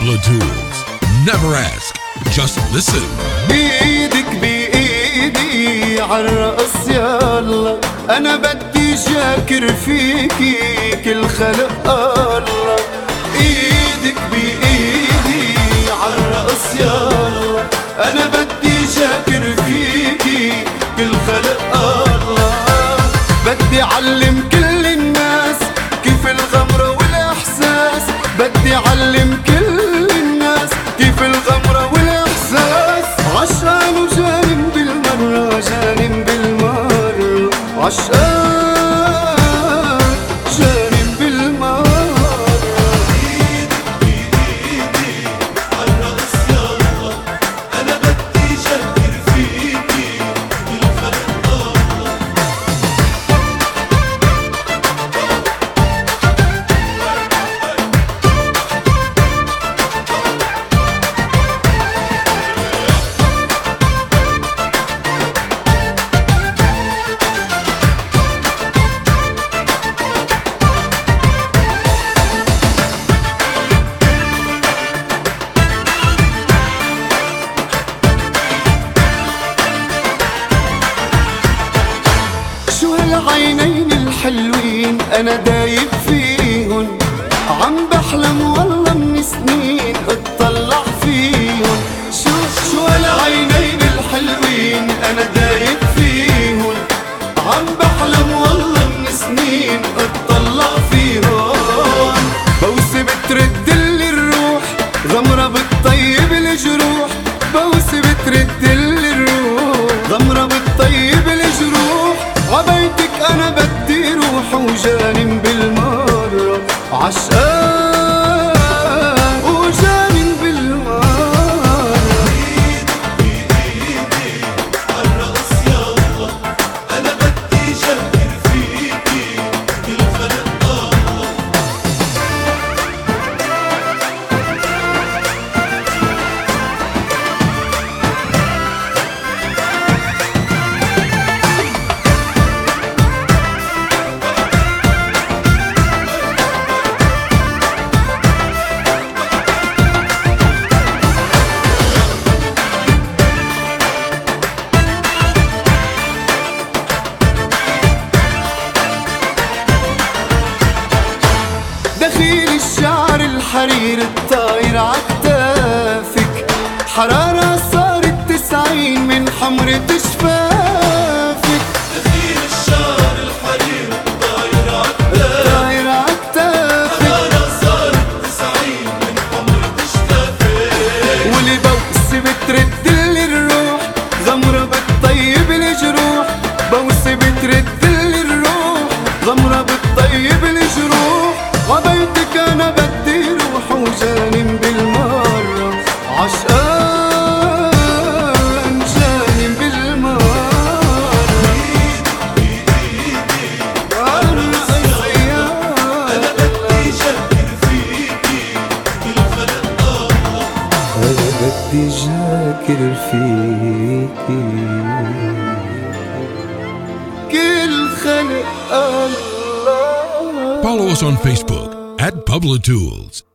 Pablo Tools. Never ask, just listen. بإيدك بإيدي عالرقص يلا، أنا بدي شاكر فيكي كل خلق الله. إيدك بإيدي عالرقص يلا، أنا بدي شاكر فيكي كل خلق الله. بدي علم كل الناس كيف الغمرة والإحساس، بدي علم كل الناس كيف الغمرة والإحساس. عشقان وجانم بالمرة، جانم بالمرة، عشقان جانم بالمرة. ايدك بايدي عالرقص يلا، انا بدي شكر فيكي كل خلق الله. شو هالعينين الحلوين أنا دايب فيهن، عم بحلم والله من سنين اتطلع فيهن. شو هالعينين الحلوين أنا دايب فيهن، عم بحلم والله من سنين اتطلع فيهن. بوسي بتردلي الروح، غمرة بتطيب الجروح، بوسي بتردلي الروح، غمرة بتطيب الجروح. عبيتك أنا بدي روح وجانم بالمرة، عشقان وجانم بالمرة. ايدك بايدي عالرقص يلا، انا بدي شكر فيكي كل خلق الله. دخيل الشعر الحرير الطاير عكتافك، حرارة صارت 90 من حمرة شفافك. دخيل الشعر الحرير طاير عكتافك، حرارة صارت 90 من حمرة شفافك. واللي بوسي بتردلي الروح، غمرة بتطيب الجروح، بوسي بتردلي الروح، غمرة بتطيب الجروح. عبيتك أنا بدي روح وجانم بالمرة، عشقان جانم بالمرة. بايدي عالرقص يلا، انا بدي شكر فيكي كل خلق الله. أنا بدي شاكر فيكي كل خلق الله. Follow us on Facebook at Pablo Tools.